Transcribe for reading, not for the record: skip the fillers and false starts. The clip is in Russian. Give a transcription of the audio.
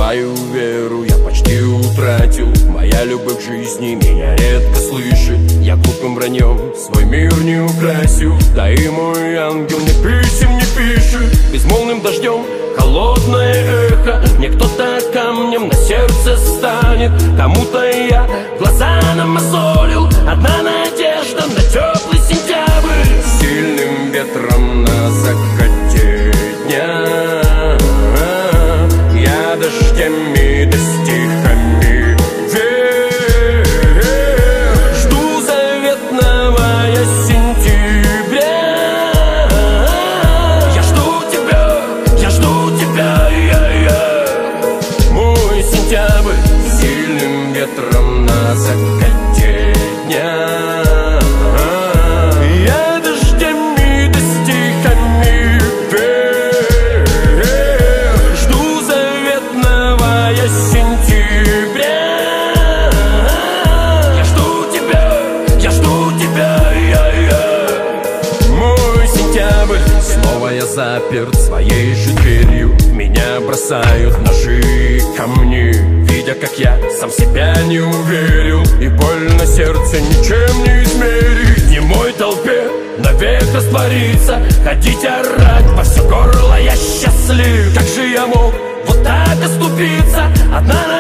свою веру я почти утратил. Моя любовь к жизни меня редко слышит. Я глупым враньем свой мир не украсил. Да и мой ангел мне писем не пишет. Безмолвным дождем холодное эхо. Мне кто-то камнем на сердце станет. Кому-то я глаза намазолил. Одна надежда на теплый сентябрь. Сильным ветром на закате дня я дождями да стихами жду заветного я сентября. Я жду тебя, мой сентябрь. Сильным ветром на закате дня я дождями да стихами жду заветного я сентября. Я жду тебя, мой сентябрь. Снова я заперт своей же дверью. Меня бросают ножи камни, видя, как я сам себя не уверил. И боль на сердце ничем не измерить. Не мой толпе навек раствориться, ходить орать во все горло я счастлив. Как же я мог вот так оступиться? Одна